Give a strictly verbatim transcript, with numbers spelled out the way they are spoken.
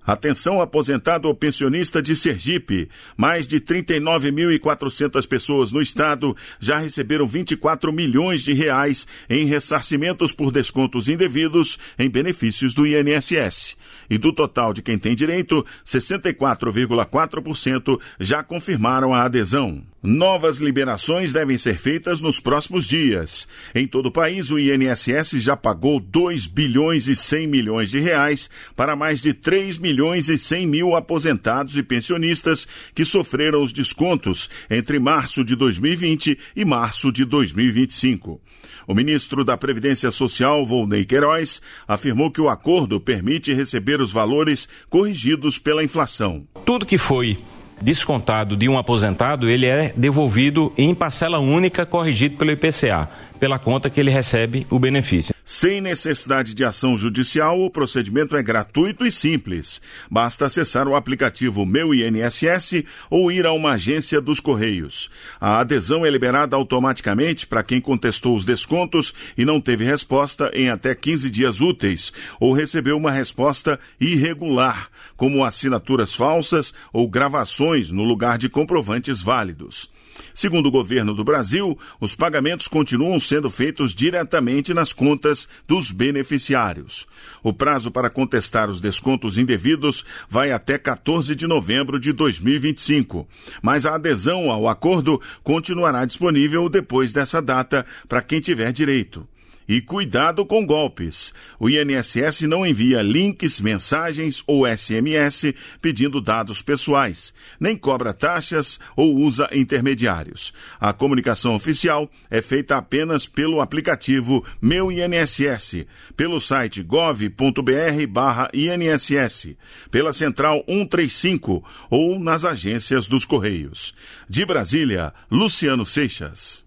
Atenção, aposentado ou pensionista de Sergipe. Mais de trinta e nove mil e quatrocentas pessoas no estado já receberam vinte e quatro milhões de reais em ressarcimentos por descontos indevidos em benefícios do I N S S. E do total de quem tem direito, sessenta e quatro vírgula quatro por cento já confirmaram a adesão. Novas liberações devem ser feitas nos próximos dias. Em todo o país, o I N S S já pagou dois bilhões e cem milhões de reais para mais de três milhões e cem mil aposentados e pensionistas que sofreram os descontos entre março de dois mil e vinte e março de dois mil e vinte e cinco. O ministro da Previdência Social, Volney Queiroz, afirmou que o acordo permite receber os valores corrigidos pela inflação. Tudo que foi descontado de um aposentado, ele é devolvido em parcela única, corrigido pelo I P C A, pela conta que ele recebe o benefício. Sem necessidade de ação judicial, o procedimento é gratuito e simples. Basta acessar o aplicativo Meu I N S S ou ir a uma agência dos Correios. A adesão é liberada automaticamente para quem contestou os descontos e não teve resposta em até quinze dias úteis ou recebeu uma resposta irregular, como assinaturas falsas ou gravações no lugar de comprovantes válidos. Segundo o governo do Brasil, os pagamentos continuam sendo feitos diretamente nas contas dos beneficiários. O prazo para contestar os descontos indevidos vai até quatorze de novembro de dois mil e vinte e cinco, mas a adesão ao acordo continuará disponível depois dessa data para quem tiver direito. E cuidado com golpes. O I N S S não envia links, mensagens ou S M S pedindo dados pessoais, nem cobra taxas ou usa intermediários. A comunicação oficial é feita apenas pelo aplicativo Meu I N S S, pelo site gov ponto br barra I N S S, pela central cento e trinta e cinco ou nas agências dos Correios. De Brasília, Luciano Seixas.